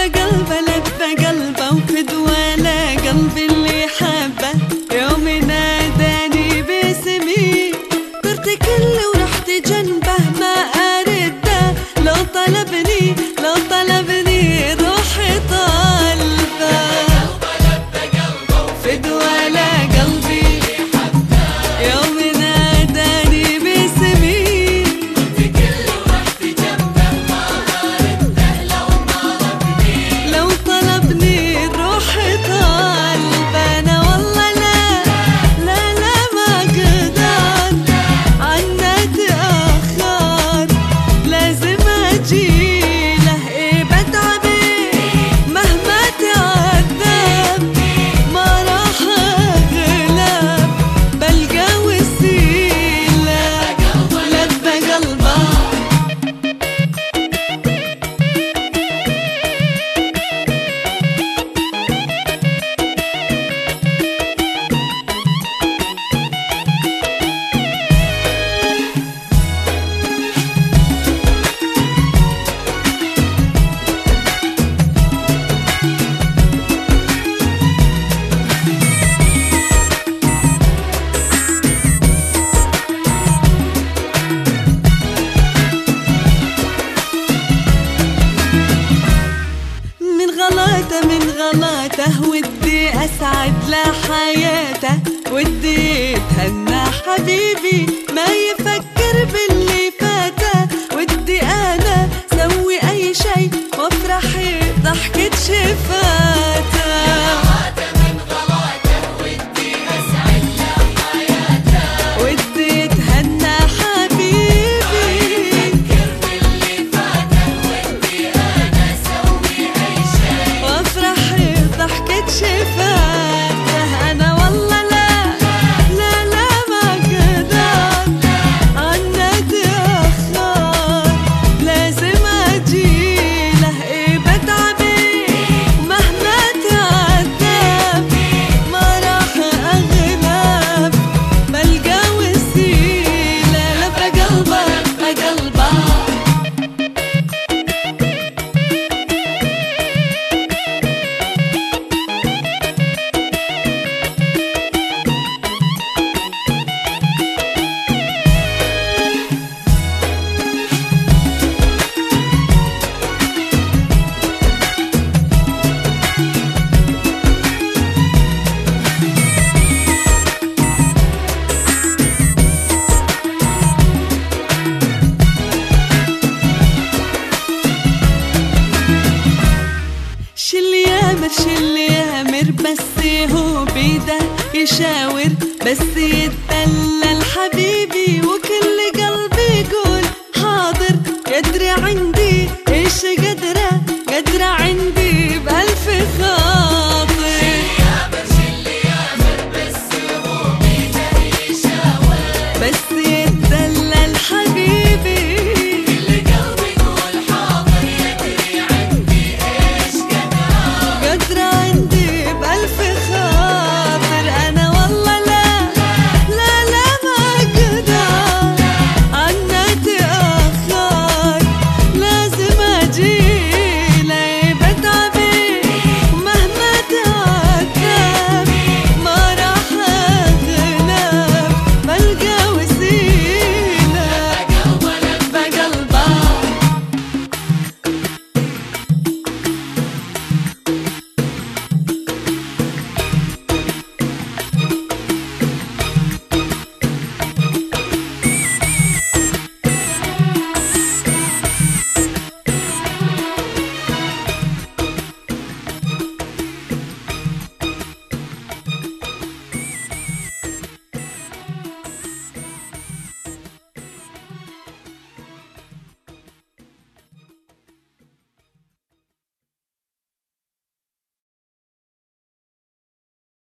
قلبه لبى قلبه وفدوى قلبي اللي حبه يوم ناداني باسمي طرت كله ورحت جنبه ما أرده لو طلبني روحي طالبه فدوى قلبي يوم ناداني باسمي طرت كله ورحت جنبه ما أرده لو طلبني روحي طالبه أنا والله لا ما أقدر عنه أتأخر لازم أجيله بتعبي مهما تعذب ما راح أغلب بلقى وسيلة لبى قلبه من غلاته ودي أسعد لحياته ودي يتهنى حبيبي ما يفكر باللي فاته ودي أنا سوي أي شي وافرح ضحكة شفاته من غلاته ودي أسعد لحياته ودي يتهنى حبيبي يفكر باللي فاته ودي أنا سوي أي شي وافرح ضحكة شفاته أنا والله لا ما أقدر عنه أتأخر لازم أجيله بتعبي مهما تعذب ما راح أغلب بلقى وسيلة لبى قلبه شل يامر بس هو بيده يشاور بس يتدلل حبيبي وكل